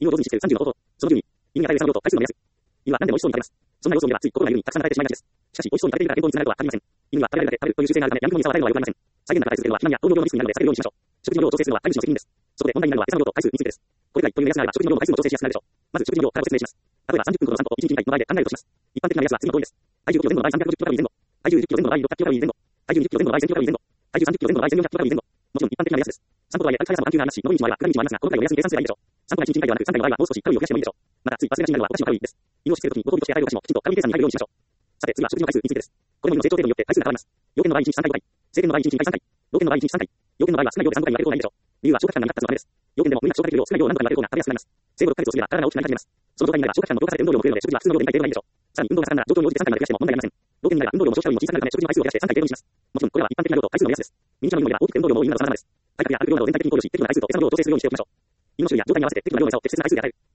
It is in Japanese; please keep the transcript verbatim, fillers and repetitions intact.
犬を同時に知っているさんじゅうの方法。その順に、犬に与える餌の量と回数の目安。犬は何でも美味しそうに食べます。そんな様子を見ればつい心が緩み、たくさん与えてしまいがちです。しかし、美味しそうに食べているから健康につながるとは限りません。犬は食べられるだけ食べるという習性があるため、闇雲に餌を与えるのは良くありません。際限なく与え続けるのは肥満や糖尿病のリスクになるので避けるようにしましょう。食事の量を調整するのは飼い主の責任です。そこで問題になるのは餌の量と回数についてです。これら一という目安があれば食事の量も回数も調整しやすくなるでしょう。まず食事の量からご説明します。例えばさんじゅっぷんほどの散歩といちにちにかいの場合で考えるとします。一般的な目安は次の通りです。体重ごキロ前後の場合さんびゃくごじゅっキロカロリー前後。体重じゅっキロ前後の場合ろっぴゃくキロカロリー前後。体重にじゅっキロ前後の場合せんキロカロリー前後。体重さんじゅっキロ前後の場合せんよんひゃくキロカロリー前後。もちろん一般的な目安です。散歩とはいえ体速やさも安定感なし、残り道もあれば下り道もありますが、このくらいを目安に計算すればいいでしょう。散歩がいちにちにかいではなくさんかいの場合はもう少しカロリーを増やしてもいいでしょう。またつい忘れがちになるのはお菓子のカロリーです。犬をしつけるときにご褒美として与えるお菓子もきちんとカロリー計算に入るようにしましょう。さて次は食事の回数についてです。これも犬の成長程度によって回数が変わります。要件の場合いちにちさんかいごかい。成犬の場合いちにちにかいさんかい。老犬の場合いちにちさんかい。要件の場合は少ない量でさんこかいに分ける方がいいでしょう。理由は消化器官が未発達のためです。要件でも無理なく消化できる量を少ない量を何個かに分ける方が食べやすくなります。生後ろっかげつを過ぎれば体が大きくなり始めます。その状態になれば消化器官の強化されて運動量も増えるので食事は普通の量でにかい程度がいいでしょう。さらに運動が盛んなら状況に応じてさんかいまで増やしても問題ありません。老犬になれば運動量も消費カロリーも小さくなるため食事の回数を減らしてさんかい程度にします。もちろんこれは一般的な量と回数の目安です。ミニチュアの犬もいれば大きくて運動量も多い犬など様々です。体格や歩く量など全体的に考慮し適度な回数と餌の量を調整するようにしておきましょう。犬の種類や状態に合わせて適度な量の餌を適切な回数で与える。